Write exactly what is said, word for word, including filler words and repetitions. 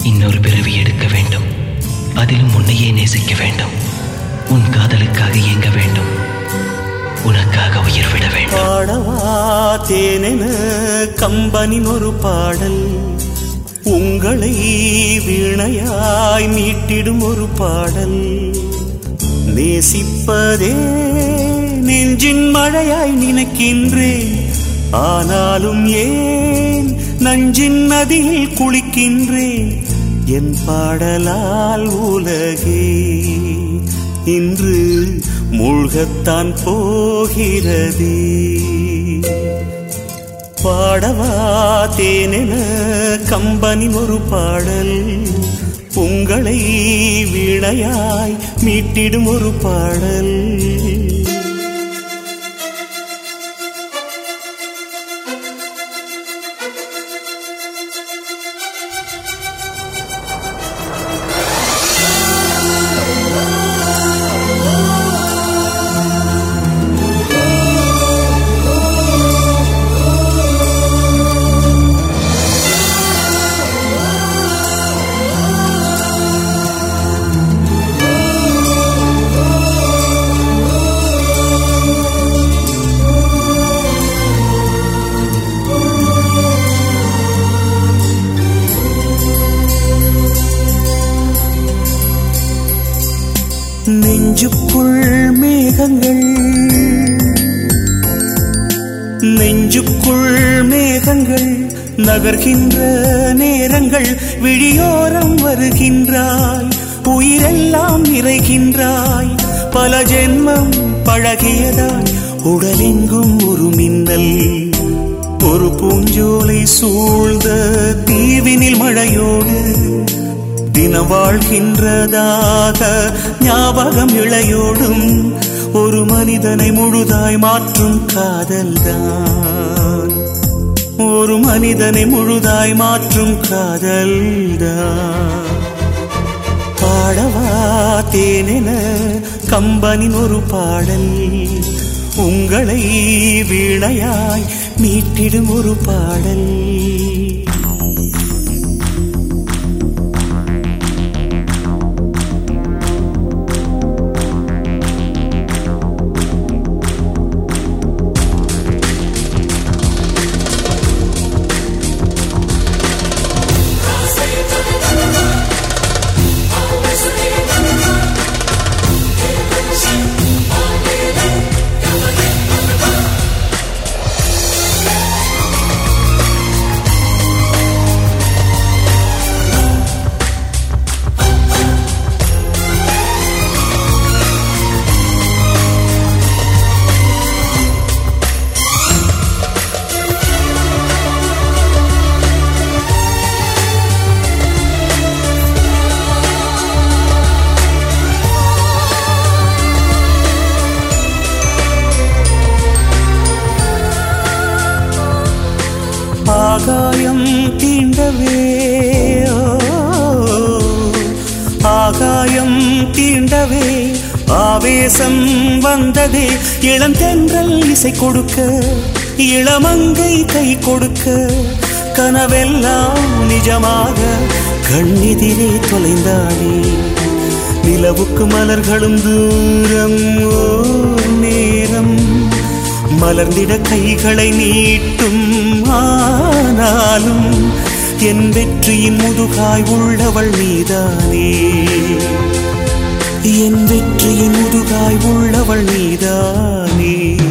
இன்னொரு பிறவி எடுக்க வேண்டும், அதிலும் உன்னையே நேசிக்க வேண்டும், உன் காதலுக்காக இயங்க வேண்டும், உனக்காக உயிர் விட வேண்டும். பாடவா தேனென கம்பனின் ஒரு பாடல், உங்களை வீணையாய் மீட்டிடும் ஒரு பாடல். நேசிப்பதே நெஞ்சின் மழையாய் நினைக்கின்றேன், ஆனாலும் ஏன் நஞ்சின் நதியில் குளிக்கின்றேன். என் பாடலால் உலகே இன்று மூழ்கத்தான் போகிறதே. பாடவா தேனென கம்பனின் ஒரு பாடல், உங்களை வீணையாய் மீட்டிடும் ஒரு பாடல். நெஞ்சுக்குள் மேகங்கள், நெஞ்சுக்குள் மேகங்கள் நகர்கின்ற நேரங்கள், விழியோரம் வருகின்றாய், உயிரெல்லாம் நிறைகின்றாய். பல ஜென்மம் பழகியதாய் உடலெங்கும் ஒரு மின்னல், ஒரு பூஞ்சோலை சூழ்ந்த தீவினில் மழையோடு தினம் வாழ்கின்றதாக ஞாபகம் இழையோடும். ஒரு மனிதனை முழுதாய் மாற்றும் காதல்தான், ஒரு மனிதனை முழுதாய் மாற்றும் காதல்தான். பாடவா தேனென கம்பனின் ஒரு பாடல், உங்களை வீணையாய் மீட்டிடும் ஒரு பாடல். ஆகாயம் தீண்டவே, ஆகாயம் தீண்டவே ஆவேசம் வந்ததே. இளந்தென்றல் இசை கொடுக்க, இளமங்கை கை கொடுக்க, கனவெல்லாம் நிஜமாக கண்ணெதிரே தொலைந்தானே. நிலவுக்கு மலர்களும் தூரம் ஓர் நேரம், மலர்ந்திட கைகளை நீட்டும். ஆனாலும் என் வெற்றியின் முதுகாய் உள்ளவள் நீதானே, என் வெற்றியின் முதுகாய் உள்ளவள் நீதானே.